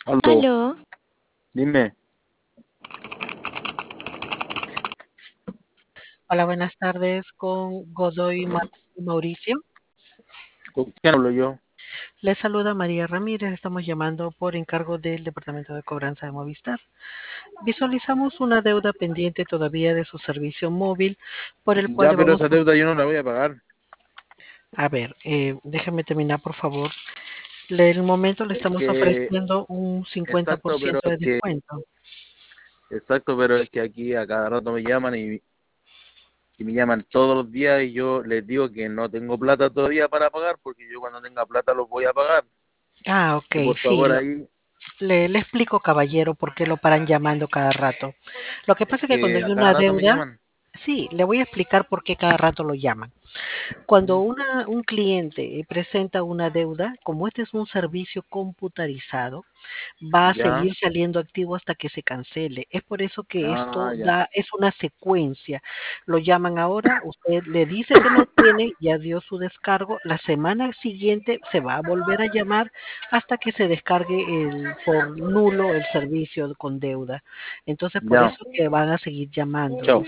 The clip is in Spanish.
Aló, Aló, dime, Hola, buenas tardes con Mauricio. ¿con quién hablo yo? Les saluda María Ramírez. Estamos llamando por encargo del Departamento de Cobranza de Movistar. Visualizamos una deuda pendiente todavía de su servicio móvil por el cual Ya, le pero vamos esa deuda yo no la voy a pagar. a ver, déjeme terminar, por favor. El momento le Es estamos que, ofreciendo un exacto, pero 50% de descuento. es que aquí a cada rato me llaman y me llaman todos los días y yo les digo que no tengo plata todavía para pagar porque yo cuando tenga plata los voy a pagar. Ah, Que ok, por sí, favor ahí, le explico, caballero, por qué lo paran llamando cada rato. Lo que es pasa es que cuando que hay a cada una rato me deuda, llaman. sí, le voy a explicar por qué cada rato lo llaman. Cuando ¿Mm? un cliente presenta una deuda, como este es un servicio computarizado, va a Ya, seguir saliendo activo hasta que se cancele. Es por eso que ah, esto ya, es una secuencia. Lo llaman ahora, usted le dice que no tiene, ya dio su descargo, la semana siguiente se va a volver a llamar hasta que se descargue por nulo el servicio con deuda. Entonces, por ya, eso que van a seguir llamando. chao.